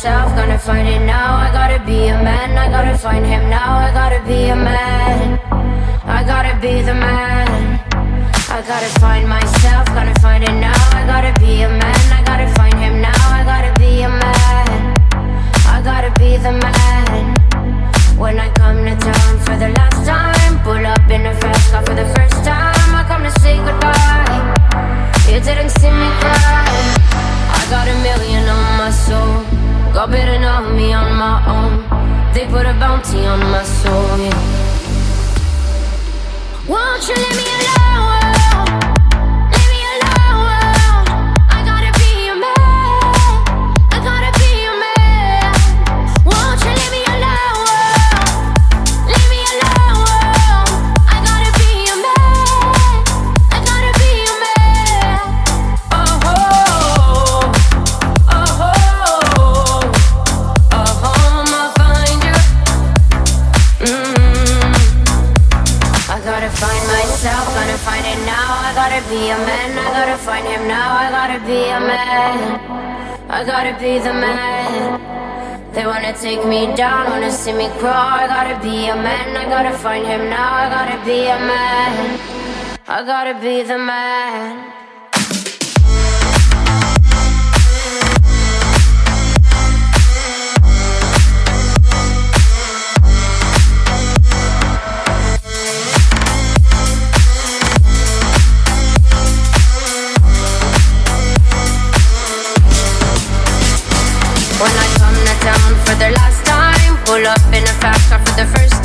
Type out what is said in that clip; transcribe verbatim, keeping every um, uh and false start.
myself, gonna find it now. I gotta be a man, I gotta find him now. I gotta be a man, I gotta be the man. I gotta find myself, gotta find it now. I gotta be a man, I gotta find him now. I gotta be a man, I gotta be the man. When I come to town for the last time, pull up in a fast car for the first time. I come to say goodbye, you didn't see me cry. I got a million on my soul, got better know me on my own. They put a bounty on my soul, yeah. Won't you leave me alone? Leave me alone. I gotta be a man, I gotta be a man. Won't you leave me alone? Leave me alone. I gotta be a man, I gotta be a man. Oh, oh, oh, oh, I'ma find you. Mm. I gotta find myself, gonna find it now. I gotta be a man, I gotta find him now. I gotta be a man, I gotta be the man. They wanna take me down, wanna see me crawl. I gotta be a man, I gotta find him now. I gotta be a man, I gotta be the man. When I come to town for the last time, pull up in a fast car for the first